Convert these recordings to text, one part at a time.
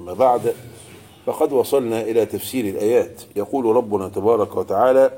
أما بعد، فقد وصلنا إلى تفسير الآيات. يقول ربنا تبارك وتعالى: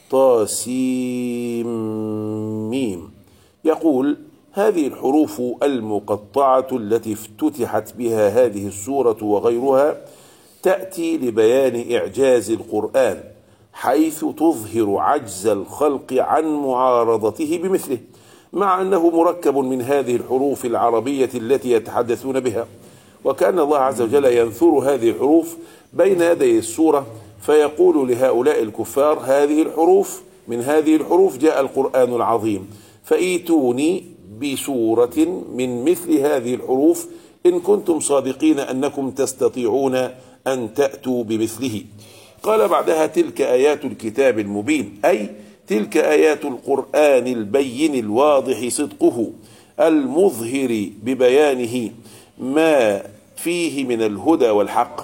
طاسيم. يقول: هذه الحروف المقطعة التي افتتحت بها هذه السورة وغيرها تأتي لبيان إعجاز القرآن، حيث تظهر عجز الخلق عن معارضته بمثله، مع أنه مركب من هذه الحروف العربية التي يتحدثون بها. وكان الله عز وجل ينثر هذه الحروف بين يدي السورة، فيقول لهؤلاء الكفار: هذه الحروف، من هذه الحروف جاء القرآن العظيم، فإيتوني بسورة من مثل هذه الحروف إن كنتم صادقين أنكم تستطيعون أن تأتوا بمثله. قال بعدها: تلك آيات الكتاب المبين، أي تلك آيات القرآن البين الواضح صدقه، المظهر ببيانه ما فيه من الهدى والحق.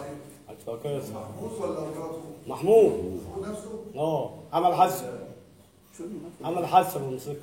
محمود عمل حادثة بالموسيقى.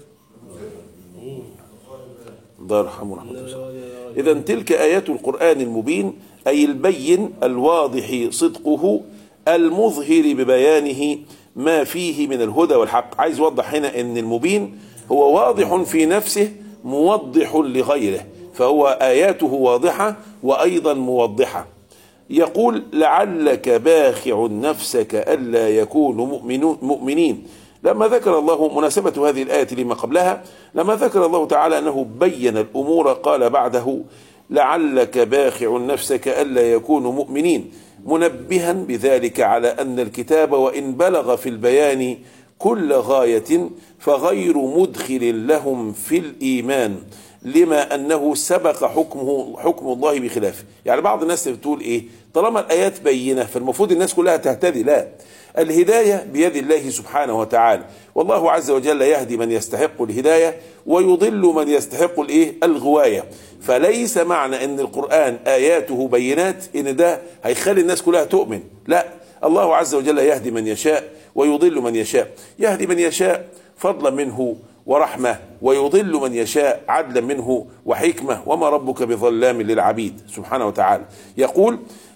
الله يرحمه ورحمة الله. إذا تلك آيات القرآن المبين، أي البين الواضح صدقه، المظهر ببيانه ما فيه من الهدى والحق. عايز يوضح هنا أن المبين هو واضح في نفسه موضح لغيره، فهو آياته واضحة وأيضا موضحة. يقول: لعلك باخع نفسك ألا يكونوا مؤمنين. لما ذكر الله مناسبة هذه الآية لما قبلها، لما ذكر الله تعالى أنه بين الأمور، قال بعده: لعلك باخع نفسك ألا يكونوا مؤمنين، منبها بذلك على أن الكتاب وإن بلغ في البيان كل غاية فغير مدخل لهم في الإيمان، لما أنه سبق حكم الله بخلافه. يعني بعض الناس بتقول إيه؟ طالما الآيات بينة فالمفروض الناس كلها تهتدي. لا، الهداية بيد الله سبحانه وتعالى، والله عز وجل يهدي من يستحق الهداية ويضل من يستحق الغواية. فليس معنى أن القرآن آياته بينات إن ده هيخلي الناس كلها تؤمن. لا، الله عز وجل يهدي من يشاء ويضل من يشاء، يهدي من يشاء فضلا منه ورحمة، ويضل من يشاء عدلا منه وحكمة، وما ربك بظلام للعبيد سبحانه وتعالى. يقول: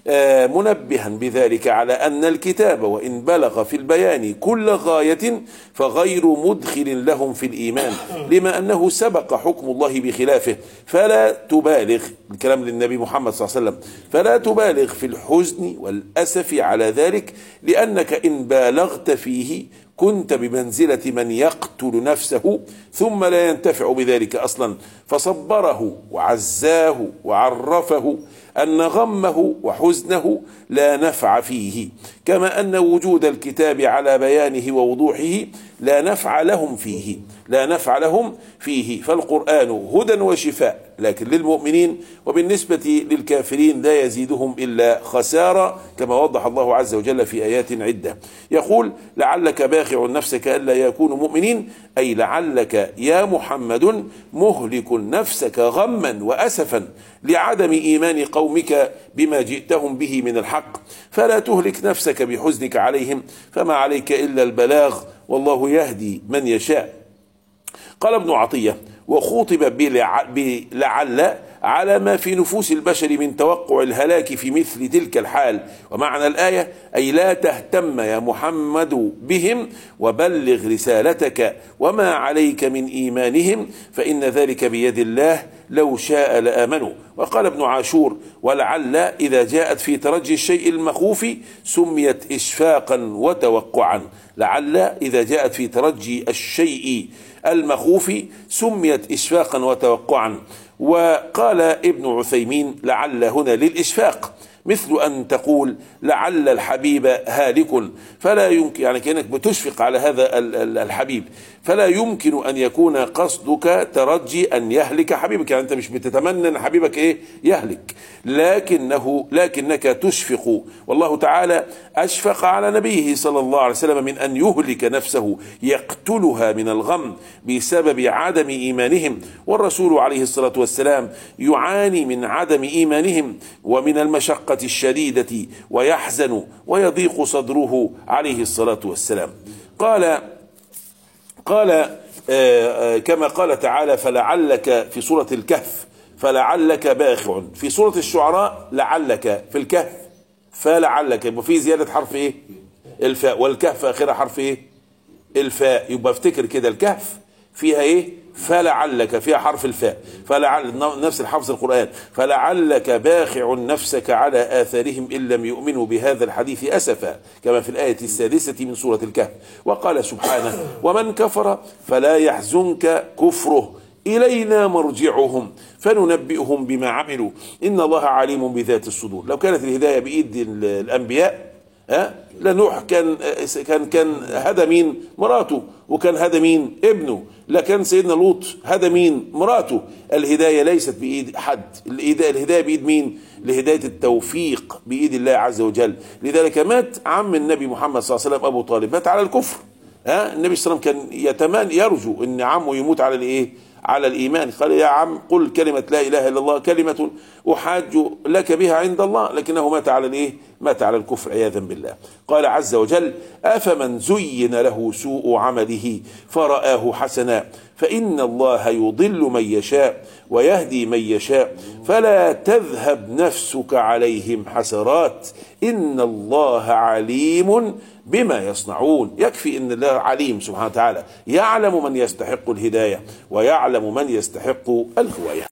منبها بذلك على أن الكتاب وإن بلغ في البيان كل غاية فغير مدخل لهم في الإيمان، لما أنه سبق حكم الله بخلافه. فلا تبالغ، الكلام للنبي محمد صلى الله عليه وسلم، فلا تبالغ في الحزن والأسف على ذلك، لأنك إن بالغت فيه كنت بمنزلة من يقتل نفسه ثم لا ينتفع بذلك أصلا، فصبره وعزاه وعرفه أن غمه وحزنه لا نفع فيه، كما أن وجود الكتاب على بيانه ووضوحه لا نفع لهم فيه، لا نفع لهم فيه. فالقرآن هدى وشفاء لكن للمؤمنين، وبالنسبة للكافرين لا يزيدهم إلا خسارة، كما وضح الله عز وجل في آيات عدة. يقول: لعلك باخع نفسك ألا يكونوا مؤمنين، أي لعلك يا محمد مهلك نفسك غما وأسفا لعدم إيمان قومك بما جئتهم به من الحق، فلا تهلك نفسك بحزنك عليهم، فما عليك إلا البلاغ، والله يهدي من يشاء. قال ابن عطية: وخوطب بلعل على ما في نفوس البشر من توقع الهلاك في مثل تلك الحال. ومعنى الآية: أي لا تهتم يا محمد بهم وبلغ رسالتك وما عليك من إيمانهم، فإن ذلك بيد الله، لو شاء لآمنوا. وقال ابن عاشور: ولعل إذا جاءت في ترجي الشيء المخوف سميت إشفاقا وتوقعا. لعل إذا جاءت في ترجي الشيء المخوف سميت إشفاقا وتوقعا. وقال ابن عثيمين: لعل هنا للإشفاق، مثل أن تقول لعل الحبيب هالك، فلا يمكن، يعني كأنك بتشفق على هذا الحبيب، فلا يمكن أن يكون قصدك ترجي أن يهلك حبيبك، يعني أنت مش بتتمنى أن حبيبك يهلك، لكنك تشفق. والله تعالى أشفق على نبيه صلى الله عليه وسلم من أن يهلك نفسه يقتلها من الغم بسبب عدم إيمانهم، والرسول عليه الصلاة والسلام يعاني من عدم إيمانهم ومن المشقة الشديدة، ويحزن ويضيق صدره عليه الصلاة والسلام. قال كما قال تعالى: فلعلك في سورة الكهف، فلعلك باخع. في سورة الشعراء لعلك، في الكهف فلعلك، يبقى في زيادة حرف ايه؟ الفاء، والكهف اخرها حرف ايه؟ الفاء. يبقى افتكر كده الكهف فيها ايه؟ فلعلك، فيها حرف الفاء. فلعل نفس الحفظ القرآن، فلعلك باخع نفسك على آثارهم إن لم يؤمنوا بهذا الحديث أسفا، كما في الآية السادسة من سورة الكهف. وقال سبحانه: ومن كفر فلا يحزنك كفره إلينا مرجعهم فننبئهم بما عملوا إن الله عليم بذات الصدور. لو كانت الهداية بإيد الأنبياء لنوح كان هدى مين؟ مراته، وكان هدى مين؟ ابنه. لكن سيدنا لوط هدى مين؟ مراته. الهداية ليست بإيد حد، الهداية بإيد مين؟ لهداية التوفيق بإيد الله عز وجل. لذلك مات عم النبي محمد صلى الله عليه وسلم أبو طالب، مات على الكفر. النبي صلى الله عليه وسلم كان يتمنى يرجو ان عمه يموت على الايه؟ على الايمان. قال: يا عم قل كلمة لا اله الا الله، كلمة احاج لك بها عند الله، لكنه مات على الايه؟ مات على الكفر عياذا بالله. قال عز وجل: افمن زين له سوء عمله فرآه حسنا فإن الله يضل من يشاء ويهدي من يشاء فلا تذهب نفسك عليهم حسرات إن الله عليم بما يصنعون. يكفي ان الله عليم سبحانه وتعالى، يعلم من يستحق الهداية ويعلم من يستحق الغواية.